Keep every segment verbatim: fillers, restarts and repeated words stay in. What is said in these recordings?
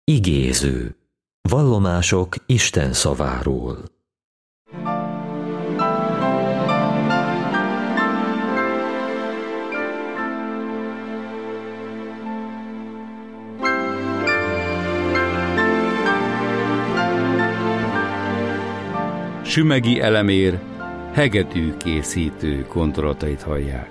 Igéző. Vallomások Isten szaváról. Sümegi Elemér hegedű készítő gondolatait hallják.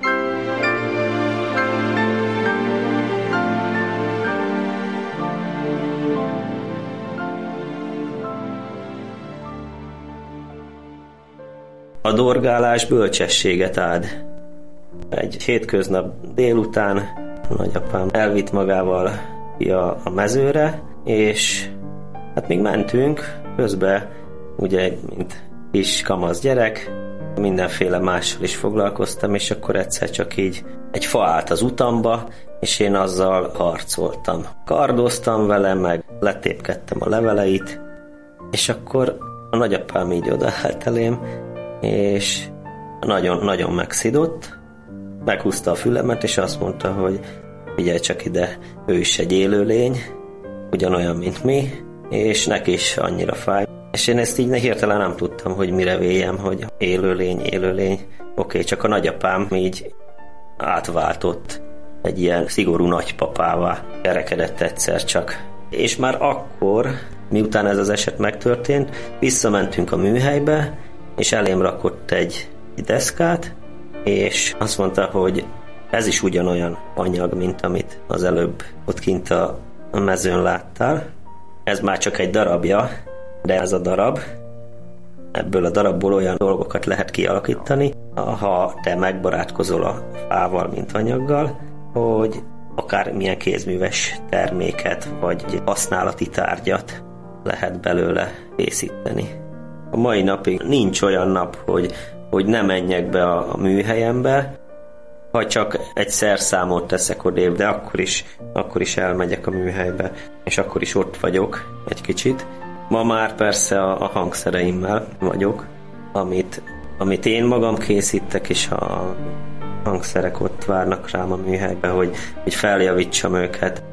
A dorgálás bölcsességet ad. Egy hétköznap délután nagyapám elvitt magával a, a mezőre, és hát még mentünk, közben ugye, mint kis kamasz gyerek, mindenféle mással is foglalkoztam, és akkor egyszer csak így egy fa állt az utamba, és én azzal harcoltam. Kardoztam vele, meg letépkedtem a leveleit, és akkor a nagyapám így odaállt elém, és nagyon-nagyon megszidott, meghúzta a fülemet, és azt mondta, hogy figyelj csak ide, ő is egy élőlény, ugyanolyan, mint mi, és neki is annyira fáj. És én ezt így hirtelen nem tudtam, hogy mire véljem, hogy élőlény, élőlény. Oké, csak a nagyapám így átváltott egy ilyen szigorú nagypapává, kerekedett egyszer csak. És már akkor, miután ez az eset megtörtént, visszamentünk a műhelybe, és elém rakott egy deszkát, és azt mondta, hogy ez is ugyanolyan anyag, mint amit az előbb ott kint a mezőn láttál. Ez már csak egy darabja, de ez a darab, ebből a darabból olyan dolgokat lehet kialakítani, ha te megbarátkozol a fával, mint anyaggal, hogy akármilyen kézműves terméket, vagy használati tárgyat lehet belőle készíteni. A mai napig nincs olyan nap, hogy, hogy ne menjek be a, a műhelyembe, ha csak egy szerszámot teszek odébb, de akkor is, akkor is elmegyek a műhelybe, és akkor is ott vagyok egy kicsit. Ma már persze a, a hangszereimmel vagyok, amit, amit én magam készítek, és a hangszerek ott várnak rám a műhelybe, hogy, hogy feljavítsam őket.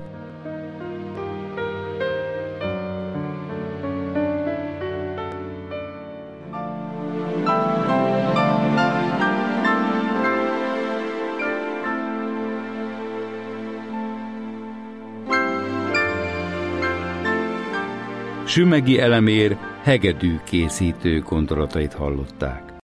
Sümegi Elemér hegedű készítő gondolatait hallották.